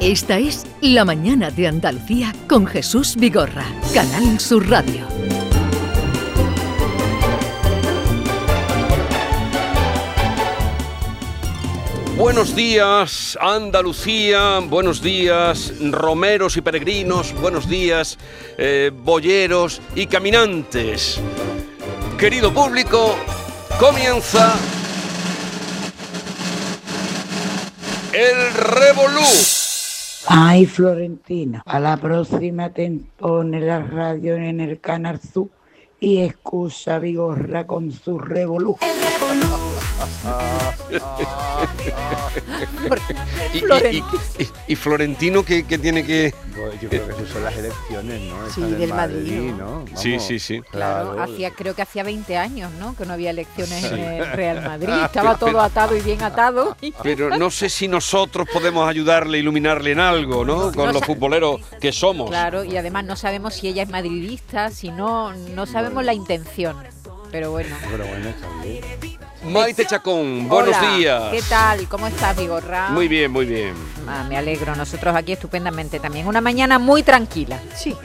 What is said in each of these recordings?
Esta es La Mañana de Andalucía con Jesús Vigorra, Canal Sur Radio. Buenos días, Andalucía, buenos días, romeros y peregrinos, buenos días, boyeros y caminantes. Querido público, comienza el Revolú. Ay, Florentina, a la próxima te pone la radio en el Canal Sur y escucha Vigorra con su Revolú. Y Florentino, ¿qué tiene que...? Yo creo que eso son las elecciones, ¿no? Sí, del Madrid, ¿no? Vamos, Sí. Claro, creo que hacía 20 años, ¿no? Que no había elecciones en el Real Madrid. Estaba todo atado y bien atado. Pero no sé si nosotros podemos ayudarle, iluminarle en algo, ¿no? Con los futboleros que somos. Claro, y además no sabemos si ella es madridista, si no sabemos la intención. Pero bueno, está bien. Maite Chacón, buenos Hola, días. ¿qué tal? ¿Cómo estás, Vigorra? Muy bien, muy bien. Me alegro, nosotros aquí estupendamente también. Una mañana muy tranquila. Sí.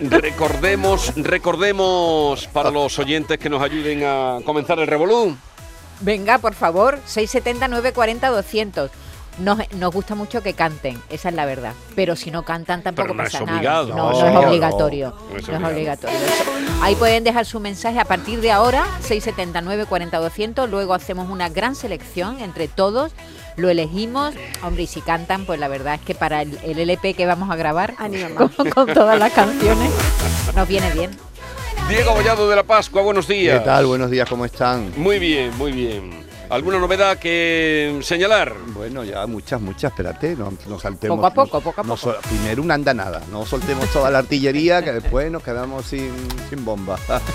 Recordemos para los oyentes que nos ayuden a comenzar el Revolú. Venga, por favor, 670 940 200. Nos gusta mucho que canten, esa es la verdad. Pero si no cantan tampoco pasa nada. No es obligatorio. No es obligatorio. Ahí pueden dejar su mensaje a partir de ahora, 670 940 200. Luego hacemos una gran selección entre todos. Lo elegimos. Hombre, y si cantan, pues la verdad es que para el LP que vamos a grabar con todas las canciones, nos viene bien. Diego Bollado de la Pascua, buenos días. ¿Qué tal? Buenos días, ¿cómo están? Muy bien, muy bien. ¿Alguna novedad que señalar? Bueno, ya muchas, espérate, no saltemos. Poco a poco. Primero una andanada, no soltemos toda la artillería, que después nos quedamos sin bomba.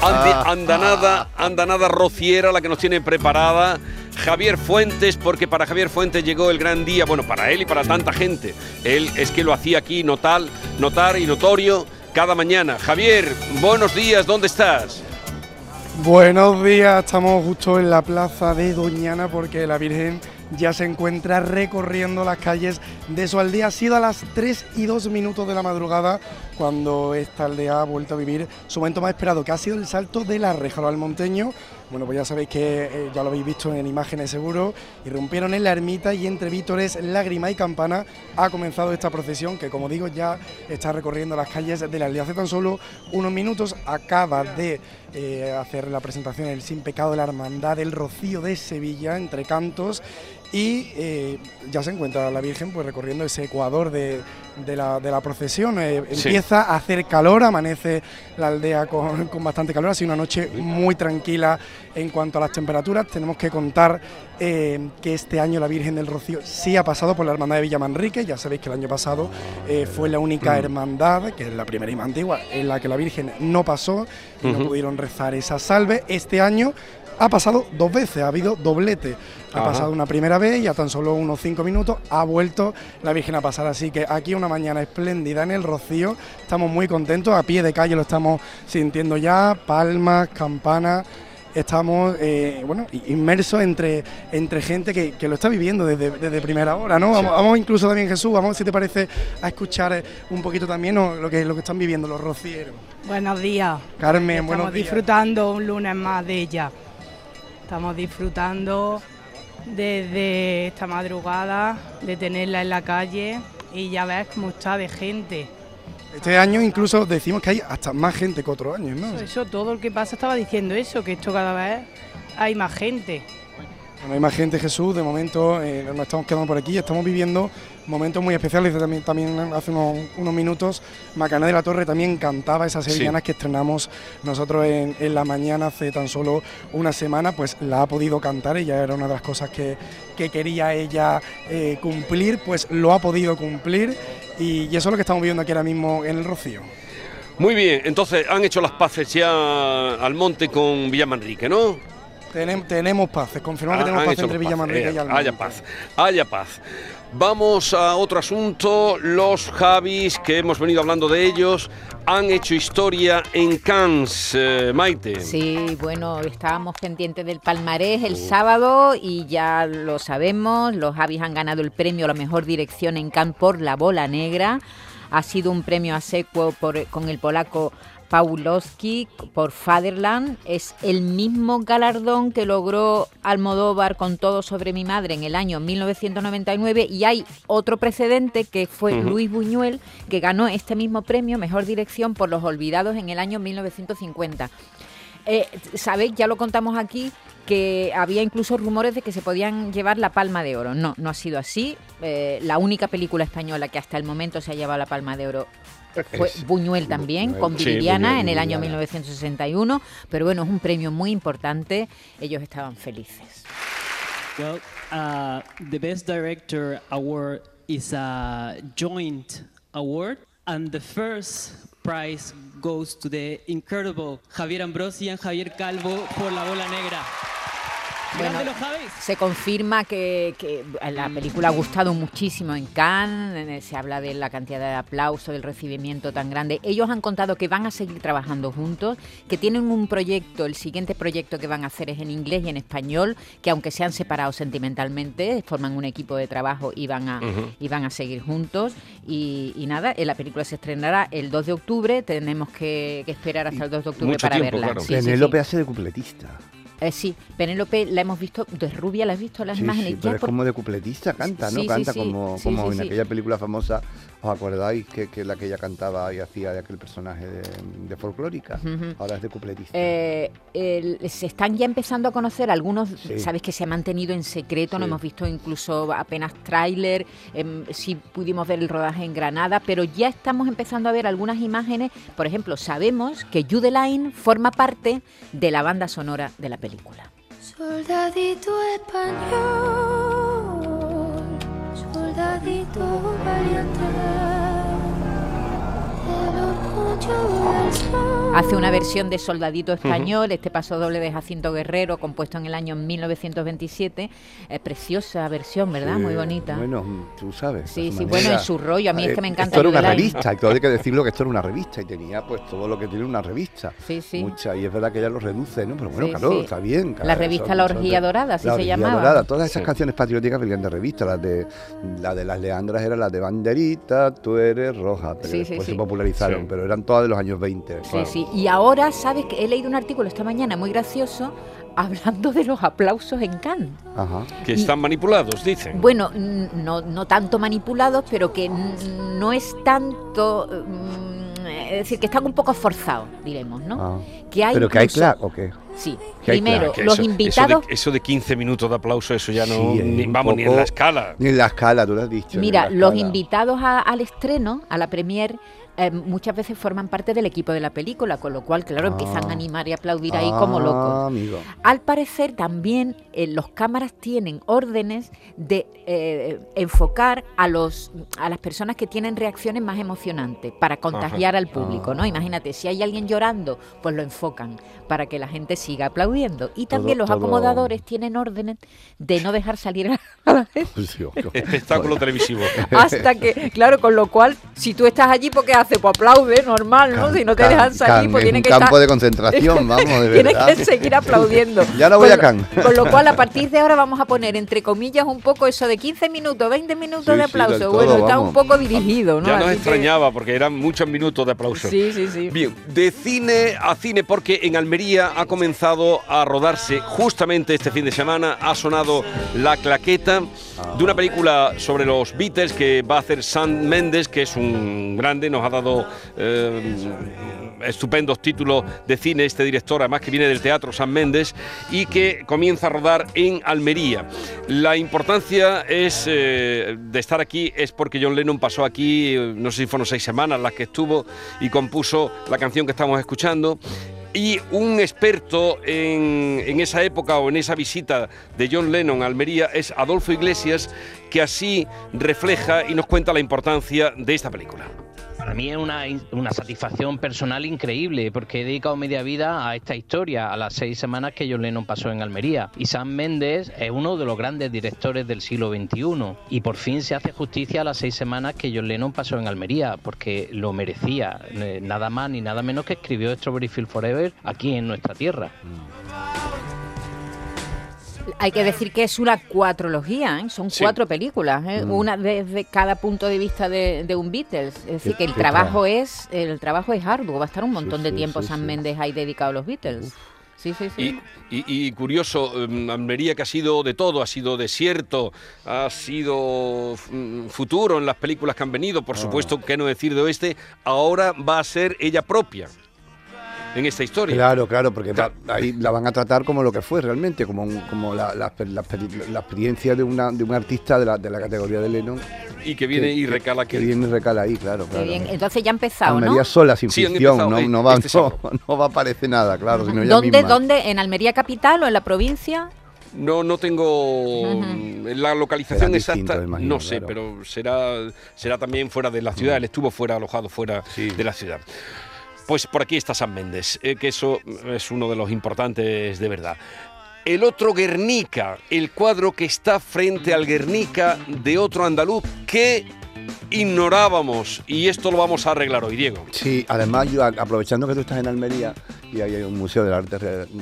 Andanada rociera, la que nos tiene preparada Javier Fuentes, porque para Javier Fuentes llegó el gran día, bueno, para él y para tanta gente. Él es que lo hacía aquí notar y notorio cada mañana. Javier, buenos días, ¿dónde estás? Buenos días, estamos justo en la plaza de Doñana porque la Virgen ya se encuentra recorriendo las calles de su aldea. Ha sido a las 3:02 de la madrugada cuando esta aldea ha vuelto a vivir su momento más esperado, que ha sido el salto de la reja al Monteño. Bueno, pues ya sabéis que ya lo habéis visto en imágenes seguro, irrumpieron en la ermita y entre vítores, lágrima y campana ha comenzado esta procesión que, como digo, ya está recorriendo las calles de la aldea. Hace tan solo unos minutos acaba de hacer la presentación el Sin Pecado de la Hermandad del Rocío de Sevilla, entre cantos, y ya se encuentra la Virgen pues recorriendo ese ecuador de la procesión. Empieza a hacer calor, amanece la aldea con bastante calor, ha sido una noche muy tranquila en cuanto a las temperaturas. Tenemos que contar que este año la Virgen del Rocío sí ha pasado por la Hermandad de Villamanrique. Ya sabéis que el año pasado fue la única hermandad, que es la primera y más antigua, en la que la Virgen no pasó y no pudieron rezar esa salve. Este año ha pasado dos veces, ha habido doblete. Ha pasado una primera vez y a tan solo unos 5 minutos ha vuelto la Virgen a pasar. Así que aquí una mañana espléndida en el Rocío. Estamos muy contentos, a pie de calle lo estamos sintiendo ya, palmas, campanas. Estamos inmersos entre gente que lo está viviendo desde primera hora, ¿no? Sí. Vamos incluso también, Jesús, vamos, si te parece, a escuchar un poquito también, ¿no? lo que están viviendo los rocieros. Buenos días. Carmen, buenos días. Estamos disfrutando un lunes más de ella. Estamos disfrutando desde esta madrugada de tenerla en la calle y ya ves cómo está de gente. Este año incluso decimos que hay hasta más gente que otros años, ¿no? Eso, todo el que pasa estaba diciendo eso, que esto cada vez hay más gente. Bueno, hay más gente, Jesús, de momento nos estamos quedando por aquí, estamos viviendo momentos muy especiales. También hace unos minutos Macarena de la Torre también cantaba esas sevillanas que estrenamos nosotros en la mañana hace tan solo una semana, pues la ha podido cantar, ella era una de las cosas que quería ella cumplir, pues lo ha podido cumplir y eso es lo que estamos viviendo aquí ahora mismo en el Rocío. Muy bien, entonces han hecho las paces ya al monte con Villamanrique, ¿no? Tenemos paz, confirmamos que tenemos paz entre Villamanrique y Almonte. Haya paz. Vamos a otro asunto. Los Javis, que hemos venido hablando de ellos, han hecho historia en Cannes, Maite. Sí, bueno, estábamos pendientes del palmarés el sábado y ya lo sabemos. Los Javis han ganado el premio a la mejor dirección en Cannes por La Bola Negra. Ha sido un premio a sequo con el polaco Pawlowski por Fatherland. Es el mismo galardón que logró Almodóvar con Todo sobre mi madre en el año 1999, y hay otro precedente que fue Luis Buñuel, que ganó este mismo premio, mejor dirección, por Los Olvidados en el año 1950. ¿Sabéis? Ya lo contamos aquí, que había incluso rumores de que se podían llevar la Palma de Oro. No ha sido así. La única película española que hasta el momento se ha llevado la Palma de Oro fue Buñuel también, con Viridiana en el año 1961, pero bueno, es un premio muy importante. Ellos estaban felices. Well, the Best Director Award is a joint award, and the first prize goes to the incredible Javier Ambrosi and Javier Calvo por La Bola Negra. Bueno, se confirma que la película ha gustado muchísimo en Cannes, se habla de la cantidad de aplausos, del recibimiento tan grande. Ellos han contado que van a seguir trabajando juntos, que tienen un proyecto, el siguiente proyecto que van a hacer es en inglés y en español, que aunque se han separado sentimentalmente, forman un equipo de trabajo y van a seguir juntos. Y nada, la película se estrenará el 2 de octubre, tenemos que esperar hasta el 2 de octubre para verla. Claro. Sí, Penélope hace de cupletista. Sí, Penélope la hemos visto de rubia, ¿la has visto las imágenes? Sí, pero es como de cupletista, canta, ¿no? Canta como en aquella película famosa, ¿os acordáis? Que la que ella cantaba y hacía de aquel personaje de folclórica. Ahora es de cupletista. Se están ya empezando a conocer algunos, sabes que se ha mantenido en secreto, no hemos visto incluso apenas tráiler, sí pudimos ver el rodaje en Granada, pero ya estamos empezando a ver algunas imágenes. Por ejemplo, sabemos que Jude Laing forma parte de la banda sonora de la película. Soldadito español, soldadito valiente, el orgullo del sol. Hace una versión de Soldadito Español, este paso doble de Jacinto Guerrero, compuesto en el año 1927. Preciosa versión, ¿verdad? Muy bonita. Bueno, tú sabes. Sí, bueno, en su rollo. A mí es que me encanta. Esto era una revista, hay que decirlo que esto era una revista y tenía pues todo lo que tiene una revista. Sí. Mucha, y es verdad que ella lo reduce, ¿no? Pero bueno, claro, está bien. La revista La Orgía Dorada, así se llamaba. Dorada. Todas esas canciones patrióticas venían de revista. La de las Leandras era la de Banderita, tú eres roja. Pero después se popularizaron, pero eran todas de los años 20. Sí. Y ahora, ¿sabes? Que he leído un artículo esta mañana muy gracioso hablando de los aplausos en Cannes. Que están manipulados, dicen. Bueno, no tanto manipulados, pero que no es tanto... es decir, que están un poco forzados, diremos, ¿no? ¿Pero que hay claro o qué? Sí, primero, los invitados... Eso de 15 minutos de aplauso, eso ya no... ni en la escala. Ni en la escala, tú lo has dicho. Mira, los invitados al estreno, a la premier... muchas veces forman parte del equipo de la película, con lo cual, claro, empiezan a animar y aplaudir ahí como locos. Amigo. Al parecer, también los cámaras tienen órdenes de enfocar a las personas que tienen reacciones más emocionantes para contagiar al público, ¿no? Imagínate, si hay alguien llorando, pues lo enfocan para que la gente siga aplaudiendo. Y también los acomodadores tienen órdenes de no dejar salir a la gente. Espectáculo televisivo. Hasta que, claro, con lo cual, si tú estás allí, ¿por qué hace? Pues aplaude, normal, ¿no? Si no te dejan salir, pues tiene que estar... campo de concentración, vamos, de verdad. Tienes que seguir aplaudiendo. Ya no voy a Cannes. Con lo cual, a partir de ahora vamos a poner, entre comillas, un poco eso de 15 minutos, 20 minutos de aplauso. Bueno, está un poco dirigido, ¿no? Ya nos extrañaba, porque eran muchos minutos de aplauso. Sí. Bien, de cine a cine, porque en Almería ha comenzado a rodarse justamente este fin de semana, ha sonado La Claqueta, de una película sobre los Beatles que va a hacer Sam Mendes, que es un grande, nos ha dado estupendos títulos de cine este director, además que viene del teatro, Sam Mendes, y que comienza a rodar en Almería. La importancia es de estar aquí es porque John Lennon pasó aquí, no sé si fueron 6 semanas las que estuvo, y compuso la canción que estamos escuchando. Y un experto en esa época o en esa visita de John Lennon a Almería es Adolfo Iglesias, que así refleja y nos cuenta la importancia de esta película. para mí es una satisfacción personal increíble, porque he dedicado media vida a esta historia, a las 6 semanas que John Lennon pasó en Almería. Y Sam Mendes es uno de los grandes directores del siglo XXI. Y por fin se hace justicia a las 6 semanas que John Lennon pasó en Almería, porque lo merecía. Nada más ni nada menos que escribió Strawberry Fields Forever aquí en nuestra tierra. Hay que decir que es una cuatrología, ¿eh? Son 4 películas, ¿eh? Una desde cada punto de vista de un Beatles. Es decir, que el trabajo es arduo, va a estar un montón de tiempo Sam Mendes ahí dedicado a los Beatles. Sí. Y curioso, Almería, que ha sido de todo, ha sido desierto, ha sido futuro en las películas que han venido, por supuesto, qué no decir de Oeste, ahora va a ser ella propia en esta historia. Claro, porque ahí la van a tratar como lo que fue realmente, como la experiencia de un artista de la categoría de Lennon. Y que viene y recala aquí. Que viene y recala ahí, claro. Bien. Entonces ya ha empezado, Almería, ¿no? Sola, sin ficción, no va a aparecer nada, claro. Sino ¿Dónde? ¿En Almería capital o en la provincia? No tengo la localización exacta, imagino, no sé, claro. pero será también fuera de la ciudad. Él estuvo alojado fuera de la ciudad. Pues por aquí está Sam Mendes, que eso es uno de los importantes de verdad. El otro Guernica, el cuadro que está frente al Guernica de otro andaluz que ignorábamos, y esto lo vamos a arreglar hoy, Diego. Sí, además yo, aprovechando que tú estás en Almería y hay un museo del arte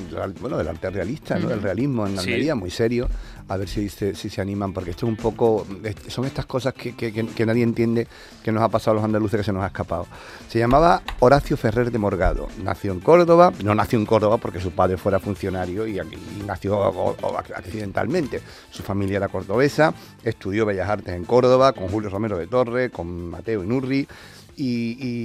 realista, ¿no? Del realismo en Almería, muy serio, a ver si se animan, porque esto es un poco, son estas cosas que nadie entiende, que nos ha pasado a los andaluces, que se nos ha escapado. Se llamaba Horacio Ferrer de Morgado, nació en Córdoba, no nació en Córdoba porque su padre fuera funcionario y nació accidentalmente. Su familia era cordobesa, estudió Bellas Artes en Córdoba con Julio Romero de Torres, con Mateo Inurri. Y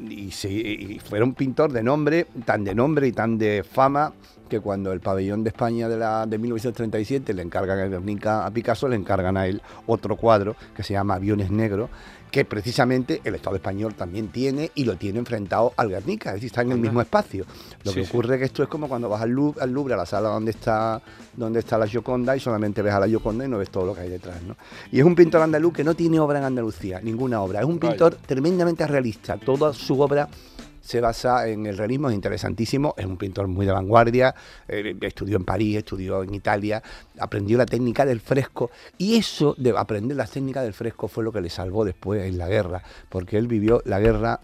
fuera un pintor de nombre y tan de fama, que cuando el pabellón de España de 1937 le encargan el Guernica a Picasso, le encargan a él otro cuadro que se llama Aviones Negros, que precisamente el Estado español también tiene y lo tiene enfrentado al Guernica, es decir, está en el mismo espacio. Lo que ocurre es que esto es como cuando vas al Louvre, a la sala donde está la Gioconda, y solamente ves a la Gioconda y no ves todo lo que hay detrás, ¿no? Y es un pintor andaluz que no tiene obra en Andalucía, ninguna obra. Es un pintor tremendamente realista. Toda su obra se basa en el realismo, es interesantísimo, es un pintor muy de vanguardia, estudió en París, estudió en Italia, aprendió la técnica del fresco, y eso de aprender las técnicas del fresco fue lo que le salvó después en la guerra, porque él vivió la guerra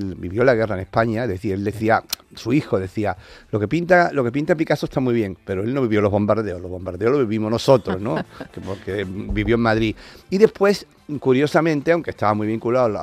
en España. Es decir, él decía, su hijo decía, lo que pinta Picasso está muy bien, pero él no vivió los bombardeos lo vivimos nosotros, ¿no? Porque vivió en Madrid. Y después, curiosamente, aunque estaba muy vinculado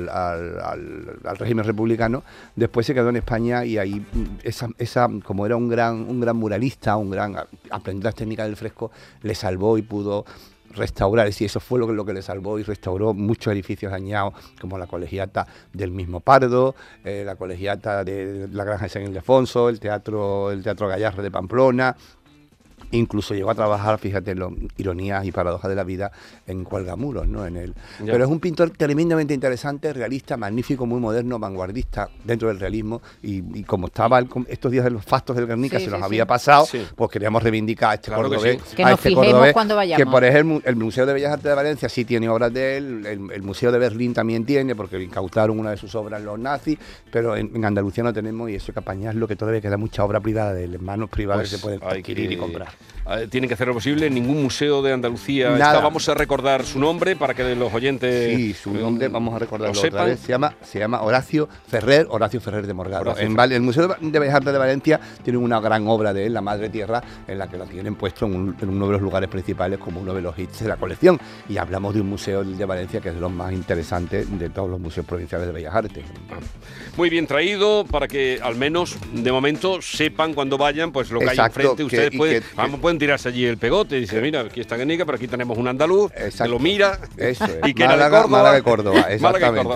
al régimen republicano, después se quedó en España, y ahí como era un gran muralista, aprender las técnicas del fresco, le salvó y pudo restaurar. Es decir, eso fue lo que le salvó, y restauró muchos edificios dañados, como la colegiata del mismo Pardo, la colegiata de la Granja de San Ildefonso, el teatro Gallarre de Pamplona. Incluso llegó a trabajar, fíjate, ironías y paradojas de la vida, en Cuelgamuros, ¿no? Pero es un pintor tremendamente interesante, realista, magnífico, muy moderno, vanguardista dentro del realismo, y como estaba estos días de los fastos del Guernica, se nos había pasado, pues queríamos reivindicar a este cordobés. Que nos fijemos cuando vayamos. Que por ejemplo el Museo de Bellas Artes de Valencia sí tiene obras de él, el Museo de Berlín también tiene, porque incautaron una de sus obras los nazis, pero en Andalucía no tenemos, y eso hay que apañarlo, que todavía queda mucha obra privada de él, en manos privadas, que se pueden adquirir y comprar. Tienen que hacer lo posible, ningún museo de Andalucía vamos a recordar su nombre para que los oyentes... Sí, su nombre vamos a recordarlo otra vez. Se llama Horacio Ferrer de Morgado. El Museo de Bellas Artes de Valencia tiene una gran obra de él, La Madre Tierra, en la que lo tienen puesto en uno de los lugares principales como uno de los hits de la colección. Y hablamos de un museo de Valencia que es de los más interesantes de todos los museos provinciales de Bellas Artes. Muy bien traído, para que al menos de momento sepan cuando vayan pues lo que hay enfrente. Ustedes pueden tirarse allí el pegote y dice, mira, aquí está Guernica, pero aquí tenemos un andaluz, que lo mira. Eso es. Y que Málaga, Córdoba, exactamente.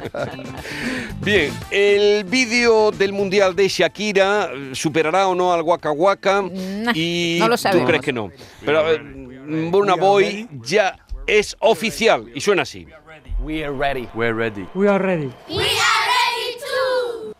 Bien, el vídeo del Mundial de Shakira, ¿superará o no al Waka Waka? Y no lo sabemos. ¿Tú crees que no? Pero Burna Boy ya es oficial y suena así. We are ready. We're ready. We are ready. We are ready too.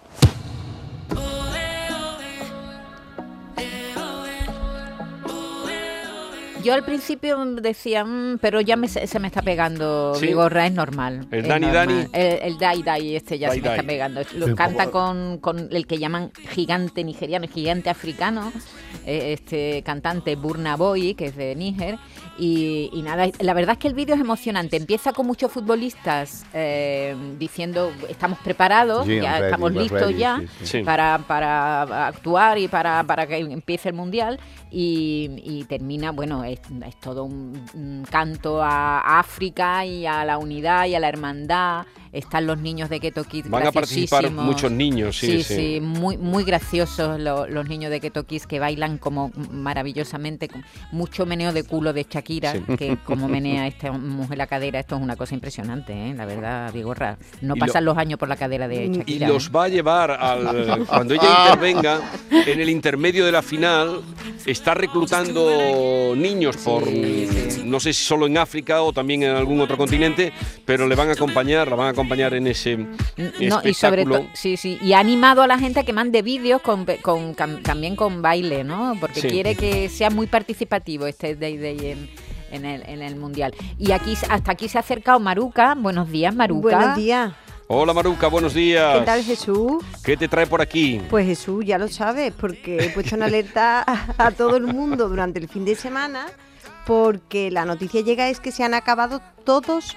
yo al principio decía, pero ya se me está pegando, ¿Sí? Vigorra, es normal. El es Dani normal. Dani. El Dai Dai ya Dai se me está Dai. pegando. Lo canta con el que llaman gigante nigeriano, gigante africano, este cantante Burna Boy, que es de Níger. Y nada, la verdad es que el vídeo es emocionante. Empieza con muchos futbolistas diciendo, estamos preparados, ya estamos listos ya para actuar y para que empiece el Mundial. Y termina, bueno, es todo un canto a África y a la unidad y a la hermandad. Están los niños de Keto Kids. Van a participar muchos niños, sí, muy graciosos los niños de Keto Kids, que bailan como maravillosamente, con mucho meneo de culo de Shakira, que como menea esta mujer la cadera, esto es una cosa impresionante, la verdad, Vigorra. No pasan los años por la cadera de Shakira. Y los va a llevar cuando ella intervenga en el intermedio de la final. Está reclutando niños no sé si solo en África o también en algún otro continente, pero la van a acompañar en ese espectáculo. Y sobre todo, y ha animado a la gente a que mande vídeos también con baile, ¿no? Porque quiere que sea muy participativo este Day en el Mundial. Y hasta aquí se ha acercado Maruca. Buenos días, Maruca. Buenos días. Hola Maruca, buenos días. ¿Qué tal, Jesús? ¿Qué te trae por aquí? Pues Jesús, ya lo sabes, porque he puesto en alerta a todo el mundo durante el fin de semana, porque la noticia llega es que se han acabado todos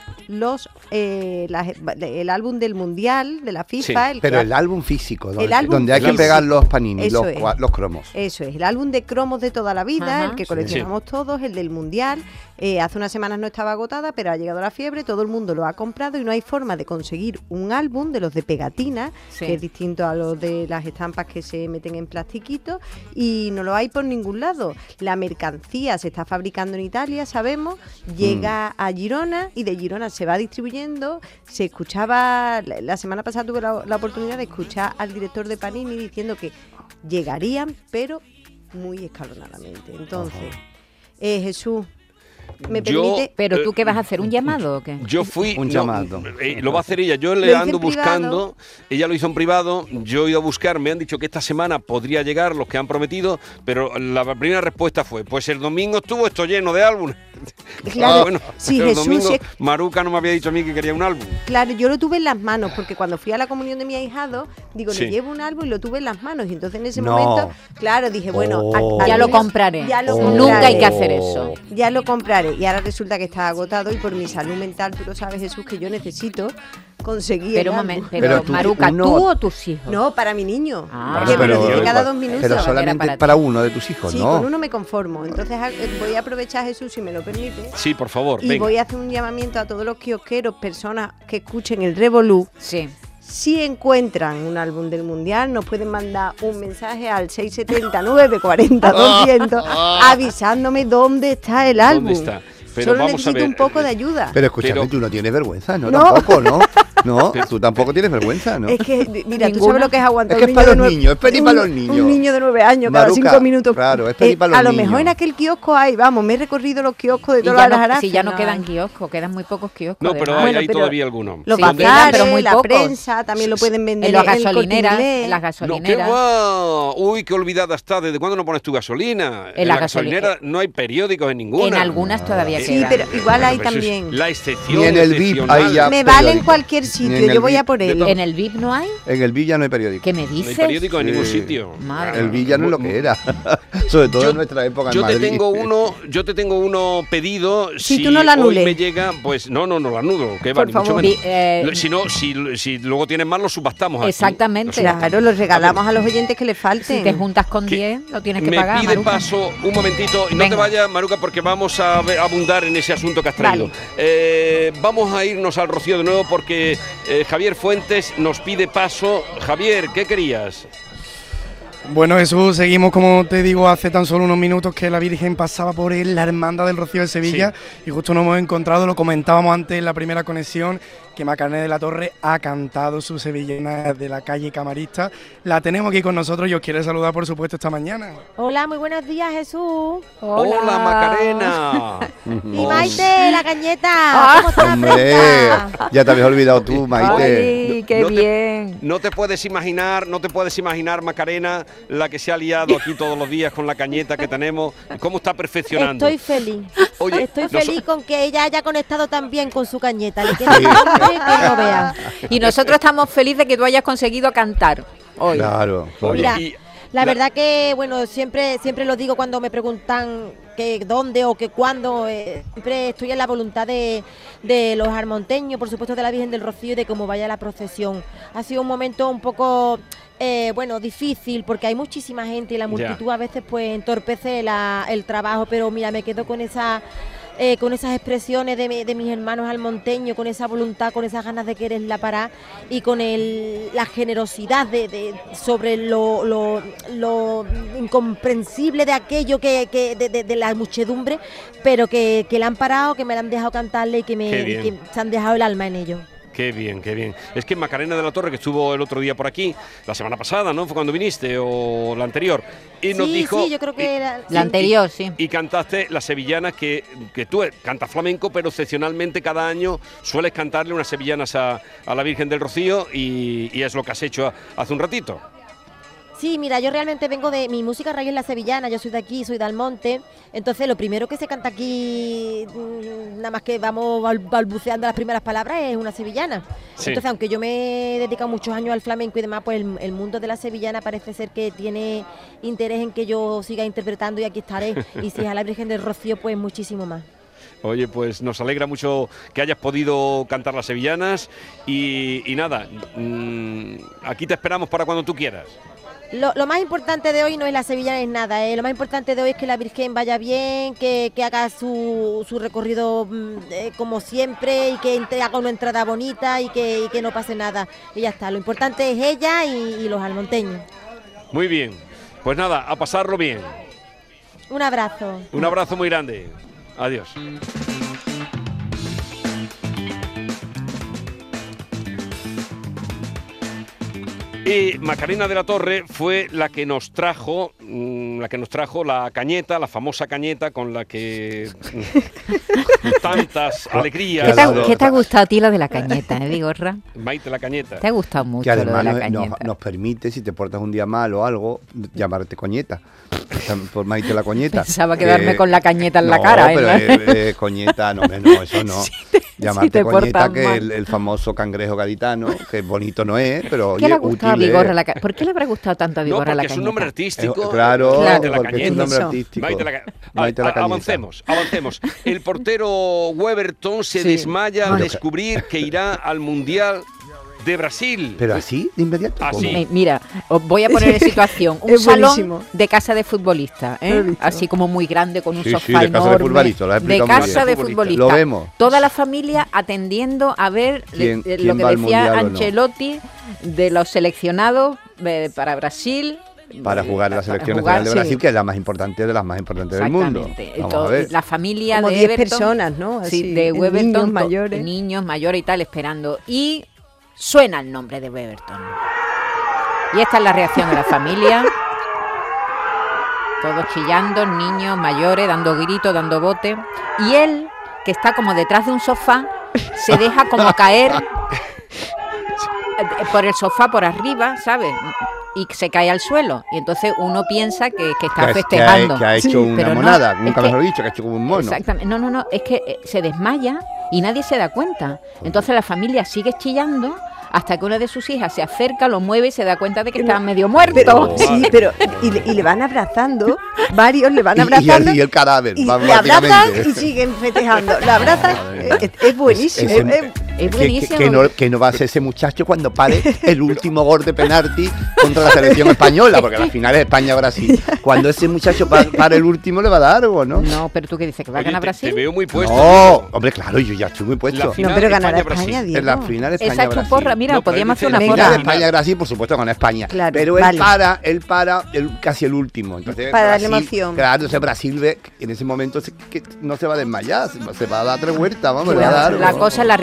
el álbum del Mundial, de la FIFA. Pero el álbum físico, donde hay que pegar los panini, los cromos. Eso es, el álbum de cromos de toda la vida, el que coleccionamos todos, el del Mundial. Hace unas semanas no estaba agotada, pero ha llegado la fiebre, todo el mundo lo ha comprado y no hay forma de conseguir un álbum de los de pegatina, que es distinto a los de las estampas que se meten en plastiquito, y no lo hay por ningún lado. La mercancía se está fabricando en Italia, sabemos, llega a Girona y de Girona se va distribuyendo. Se escuchaba, la semana pasada tuve la oportunidad de escuchar al director de Panini diciendo que llegarían, pero muy escalonadamente. Entonces, Jesús, ¿me permite? ¿Pero tú qué vas a hacer? ¿Un llamado o qué? Yo fui... Un llamado. Lo va a hacer ella. Yo le ando buscando. Ella lo hizo en privado. Yo he ido a buscar. Me han dicho que esta semana podría llegar los que han prometido. Pero la primera respuesta fue, pues el domingo estuvo esto lleno de álbumes. Claro, bueno, sí, el Jesús, domingo Maruca no me había dicho a mí que quería un álbum. Claro, yo lo tuve en las manos, porque cuando fui a la comunión de mi ahijado, digo, le llevo un álbum y lo tuve en las manos. Y entonces en ese momento, claro, dije, bueno, ya lo compraré. Nunca hay que hacer eso. Ya lo compraré. Y ahora resulta que está agotado y por mi salud mental, tú lo sabes, Jesús, que yo necesito conseguir. Pero un momento, Maruca, ¿tú o tus hijos? No, para mi niño. Que me lo dice cada 2 minutos. Pero solamente para uno de tus hijos, sí, ¿no? con uno me conformo. Entonces voy a aprovechar, Jesús, si me lo permite. Sí, por favor, y voy a hacer un llamamiento a todos los kiosqueros, personas que escuchen el Revolú. Sí. Si encuentran un álbum del Mundial, nos pueden mandar un mensaje al 679-40-200 avisándome dónde está el álbum. ¿Dónde está? Pero solo vamos necesito a ver, un poco de ayuda. Pero escúchame, tú no tienes vergüenza, ¿no? Tampoco, ¿no? No, tú tampoco tienes vergüenza, ¿no? Es que, mira, tú sabes lo que es aguantar un niño. Es que es para los niños, es pedir para los niños. Un niño de 9 años, Maruca, cada 5 minutos. Claro, es pedir para los niños. A lo niños. mejor en aquel kiosco hay, vamos, me he recorrido los kioscos de todas las arajas. Si ya no quedan kioscos, quedan muy pocos kioscos. No, pero hay todavía algunos. Los bazares, la prensa, también lo pueden vender en las gasolineras. En las gasolineras. No, ¿qué va? Uy, qué olvidada está. ¿Desde cuándo no pones tu gasolina? En la gasolinera no hay periódicos en ninguna. En algunas todavía quedan. Sí, pero igual hay también. La excepción. Y en el VIP hay ya me vale en cualquier sitio, yo voy a por él. ¿En el VIP no hay? En el VIP ya no hay periódico. ¿Qué me dices? No hay periódico en ningún sitio. Madre. El VIP ya no es lo que era. Sobre todo en nuestra época en Madrid. Yo te tengo uno pedido. Si tú no lo anules. Hoy me llega, pues no lo anulo. Que va, por favor. Si luego tienes más, lo subastamos. Exactamente. Claro, los regalamos a los oyentes que les falten. Si te juntas con 10, lo tienes que pagar. Me pide paso un momentito. Y no te vayas, Maruca, porque vamos a abundar en ese asunto que has traído. Vamos a irnos al Rocío de nuevo porque Javier Fuentes nos pide paso. Javier, ¿qué querías? Bueno, Jesús, seguimos, como te digo, hace tan solo unos minutos que la Virgen pasaba por la Hermandad del Rocío de Sevilla, y justo nos hemos encontrado, lo comentábamos antes en la primera conexión, que Macarena de la Torre ha cantado su sevillana de la calle Camarista. La tenemos aquí con nosotros y os quiere saludar, por supuesto, esta mañana. Hola, muy buenos días, Jesús. Hola Macarena. Y Maite, la cañeta. ¿Cómo está la Hombre, ya te habías olvidado tú, Maite. Ay, qué bien. No te puedes imaginar, Macarena, la que se ha liado aquí todos los días con la cañeta que tenemos, cómo está perfeccionando. Estoy feliz. Oye, estoy feliz con que ella haya conectado tan bien con su cañeta. Le queda hambre que no vea. Y nosotros estamos felices de que tú hayas conseguido cantar hoy. Claro. Mira, la verdad que, bueno, siempre lo digo cuando me preguntan que dónde o que cuándo, siempre estoy en la voluntad de los armonteños, por supuesto de la Virgen del Rocío y de cómo vaya la procesión. Ha sido un momento un poco, difícil porque hay muchísima gente y la multitud a veces pues entorpece el trabajo, pero mira, me quedo con esas expresiones de mis hermanos almonteños, con esa voluntad, con esas ganas de quererla parar y con la generosidad sobre lo incomprensible de aquello de la muchedumbre, pero que la han parado, que me la han dejado cantarle y que se han dejado el alma en ello. Qué bien, qué bien. Es que Macarena de la Torre, que estuvo el otro día por aquí, la semana pasada, ¿no? Fue cuando viniste, o la anterior, y nos dijo... Sí, yo creo que era... La anterior, sí. Y cantaste las sevillanas que tú cantas flamenco, pero excepcionalmente cada año sueles cantarle unas sevillanas a la Virgen del Rocío y es lo que has hecho hace un ratito. Sí, mira, yo realmente vengo de mi música raíz es la sevillana, yo soy de aquí, soy de Almonte, entonces lo primero que se canta aquí, nada más que vamos balbuceando las primeras palabras, es una sevillana. Sí. Entonces, aunque yo me he dedicado muchos años al flamenco y demás, pues el mundo de la sevillana parece ser que tiene interés en que yo siga interpretando y aquí estaré. Y si es a la Virgen del Rocío, pues muchísimo más. Oye, pues nos alegra mucho que hayas podido cantar las sevillanas y nada, aquí te esperamos para cuando tú quieras. Lo más importante de hoy no es la sevillana, es nada, lo más importante de hoy es que la Virgen vaya bien, que haga su recorrido como siempre y que haga una entrada bonita y que no pase nada. Y ya está, lo importante es ella y los almonteños. Muy bien, pues nada, a pasarlo bien. Un abrazo. Un abrazo muy grande. Adiós. Y Macarena de la Torre fue la que nos trajo la cañeta, la famosa cañeta con la que tantas alegrías. ¿Qué te ha gustado a ti lo de la cañeta, Vigorra? Maite, la cañeta. ¿Te ha gustado mucho que lo de la cañeta? Nos permite, si te portas un día mal o algo, llamarte coñeta. Por Maite la coñeta. Pensaba quedarme con la cañeta en la cara. Pero coñeta, no, eso no. Llamarte coñeta, que es el famoso cangrejo gaditano, que bonito no es, pero oye, útil es. Vigorra, ¿por qué le habrá gustado tanto a Vigorra la cañeta? Porque es un nombre artístico. Claro, porque es un nombre artístico. Maite la cañeta. Avancemos. El portero Weberton se desmaya al descubrir que irá al Mundial de Brasil. ¿Pero así, de inmediato? Así. Mira, os voy a poner en situación. Un salón de casa de futbolista, así como muy grande, con un sofá enorme. De casa de futbolista. Lo vemos. Toda la familia atendiendo a ver lo que decía Ancelotti de los seleccionados para Brasil. Para jugar la selección nacional de Brasil, que es la más importante de las más importantes del mundo. Vamos a ver. La familia como de 10 Everton, personas, ¿no? Así, sí, de Weberton, niños mayores y tal, esperando. Y suena el nombre de Weberton. Y esta es la reacción de la familia. Todos chillando, niños, mayores, dando gritos, dando bote. Y él, que está como detrás de un sofá, se deja como caer por el sofá por arriba, ¿sabes? Y se cae al suelo. Y entonces uno piensa que está festejando. Que ha hecho una monada, nunca mejor dicho, que ha hecho como un mono. Exactamente. No, es que se desmaya y nadie se da cuenta. Entonces la familia sigue chillando hasta que una de sus hijas se acerca, lo mueve y se da cuenta de que está medio muerto. Y le van abrazando, varios le van abrazando. Y el cadáver, y le abrazan y siguen festejando. La abrazan, es buenísimo. Es buenísimo. Que no va a ser ese muchacho cuando pare el último gol de penalti contra la selección española, porque la final es España-Brasil. Cuando ese muchacho pare el último le va a dar algo, ¿no? No, pero tú qué dices, que va a ganar Brasil. Te veo muy puesto. No, hombre, claro, yo ya estoy muy puesto. No, pero ganará España, Diego. En la final España-Brasil. Esa es tu porra. Mira, podríamos hacer una porra. España-Brasil, por supuesto, con España. Claro, pero él para casi el último. Entonces, para darle emoción. Claro, entonces Brasil ve que en ese momento que no se va a desmayar, se va a dar 3 vueltas, vamos, le va a dar. La cosa es la reacción de la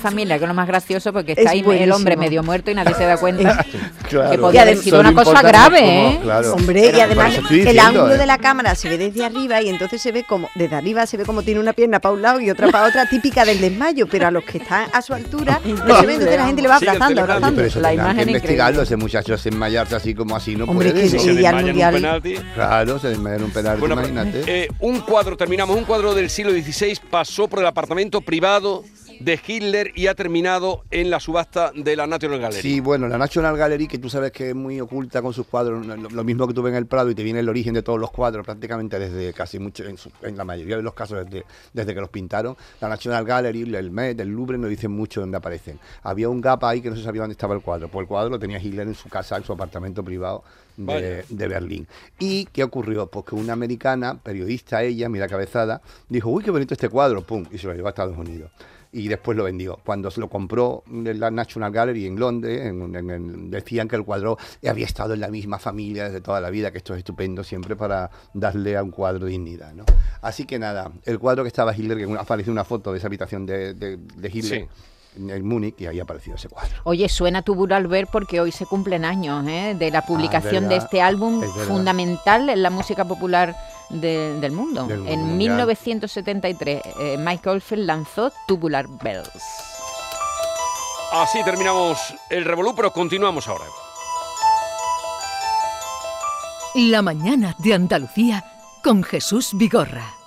familia, que es lo más gracioso, porque está ahí el hombre medio muerto y nadie se da cuenta claro, que podía haber sido una cosa grave, ¿eh? Claro. Hombre, y además el ángulo de la cámara se ve desde arriba y entonces se ve como, desde arriba se ve como tiene una pierna para un lado y otra para otra, típica del desmayo, pero a los que están a su altura no se ve, entonces la gente le va abrazando. Pero eso la imagen que investigarlo, ese muchacho se desmayarse así como así no hombre, puede. Que se desmaya en un penalti. Claro, se desmaya en un penalti, bueno, imagínate. Un cuadro del siglo XVI pasó por el apartamento privado de Hitler y ha terminado en la subasta de la National Gallery. Sí, bueno, la National Gallery, que tú sabes que es muy oculta con sus cuadros, lo mismo que tú ves en el Prado, y te viene el origen de todos los cuadros prácticamente desde casi mucho, en la mayoría de los casos desde que los pintaron. La National Gallery, el Met, el Louvre nos dicen mucho dónde aparecen. Había un gap ahí que no se sabía dónde estaba el cuadro, pues el cuadro lo tenía Hitler en su casa, en su apartamento privado de Berlín. ¿Y qué ocurrió? Pues que una americana, periodista ella, mira cabezada, dijo, uy, qué bonito este cuadro, pum, y se lo llevó a Estados Unidos. Y después lo vendió. Cuando se lo compró en la National Gallery en Londres, decían que el cuadro había estado en la misma familia desde toda la vida, que esto es estupendo siempre para darle a un cuadro dignidad, ¿no? Así que nada, el cuadro que estaba Hitler, que apareció una foto de esa habitación de Hitler. Sí. En Múnich, y ahí apareció ese cuadro. Oye, suena Tubular Bells porque hoy se cumplen años de la publicación de este álbum fundamental en la música popular del mundo. En 1973, Mike Oldfield lanzó Tubular Bells. Así terminamos el Revolú, pero continuamos ahora. La mañana de Andalucía con Jesús Vigorra.